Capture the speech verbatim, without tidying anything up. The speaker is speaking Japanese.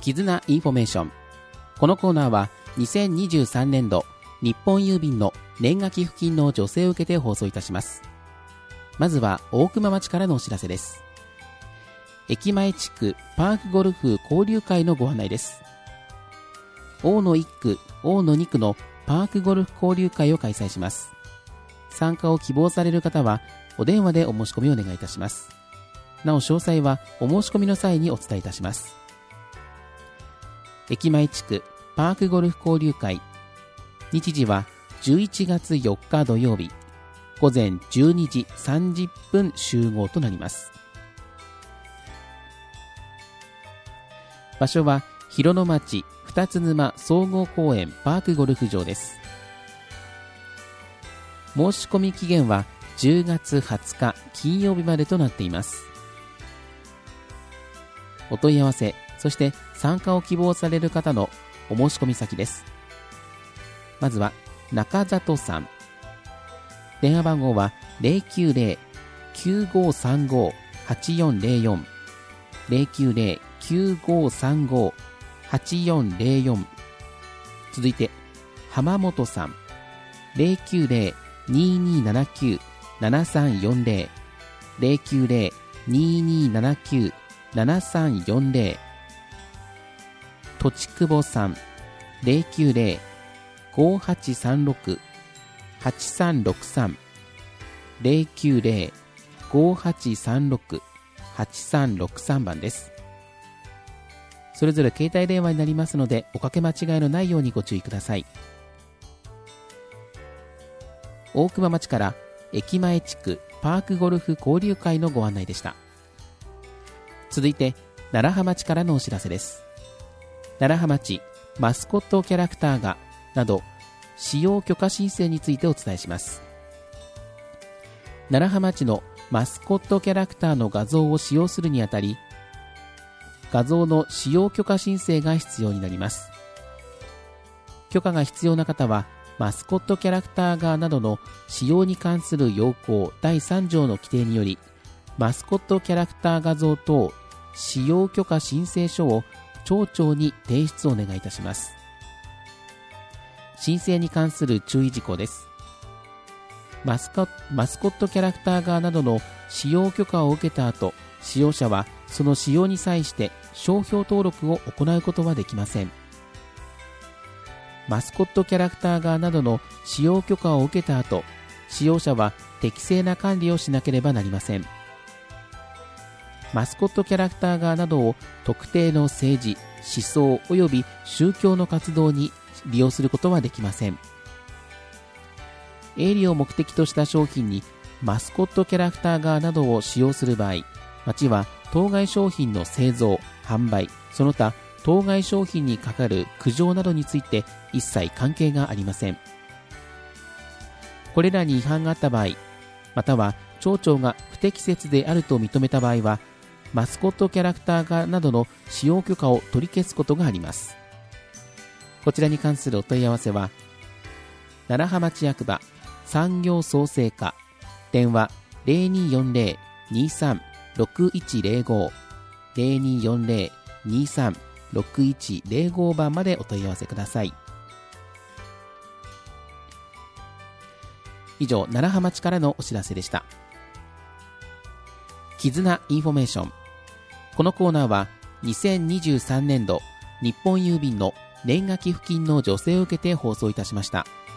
絆インフォメーション。このコーナーはにせんにじゅうさんねんど日本郵便の年賀寄付金の助成を受けて放送いたします。まずは大熊町からのお知らせです。駅前地区パークゴルフ交流会のご案内です。大野いっ区、大野に区のパークゴルフ交流会を開催します。参加を希望される方はお電話でお申し込みをお願いいたします。なお詳細はお申し込みの際にお伝えいたします。駅前地区パークゴルフ交流会、日時はじゅういちがつよっか土曜日、午前じゅうにじさんじゅっぷん集合となります。場所は広野町二つ沼総合公園パークゴルフ場です。申し込み期限はじゅうがつはつか金曜日までとなっています。お問い合わせ、そして参加を希望される方のお申し込み先です。まずは中里さん、電話番号は ゼロきゅうゼロ きゅうごさんご はちよんゼロよん ゼロきゅうゼロ きゅうごさんご はちよんゼロよん。続いて浜本さん、ゼロきゅうゼロ にーにーななきゅう ななさんよんゼロ ゼロきゅうゼロ にーにーななきゅう ななさんよんゼロ。とちくぼさん、ゼロきゅうゼロ ごはちさんろく はちさんろくさん ゼロきゅうゼロ ごはちさんろく はちさんろくさん番です。それぞれ携帯電話になりますのでおかけ間違いのないようにご注意ください。大熊町から駅前地区パークゴルフ交流会のご案内でした。続いて楢葉町からのお知らせです。楢葉町マスコットキャラクター画など使用許可申請についてお伝えします。楢葉町のマスコットキャラクターの画像を使用するにあたり、画像の使用許可申請が必要になります。許可が必要な方はマスコットキャラクター画などの使用に関する要項だいさんじょうの規定により、マスコットキャラクター画像等使用許可申請書を町長に提出をお願いいたします。申請に関する注意事項です。マスコ、マスコットキャラクター画などの使用許可を受けた後、使用者はその使用に際して商標登録を行うことはできません。マスコットキャラクター画などの使用許可を受けた後、使用者は適正な管理をしなければなりません。マスコットキャラクター画などを特定の政治、思想及び宗教の活動に利用することはできません。営利を目的とした商品にマスコットキャラクター画などを使用する場合、町は当該商品の製造、販売、その他当該商品にかかる苦情などについて一切関係がありません。これらに違反があった場合、または町長が不適切であると認めた場合は、マスコットキャラクター画などの使用許可を取り消すことがあります。こちらに関するお問い合わせは、楢葉町役場産業創生課、電話 ゼロにーよんゼロ にーさん ろくいちゼロご ゼロにーよんゼロ にーさん ろくいちゼロご番までお問い合わせください。以上、楢葉町からのお知らせでした。絆インフォメーション。このコーナーはにせんにじゅうさんねんど日本郵便の年賀寄付金の助成を受けて放送いたしました。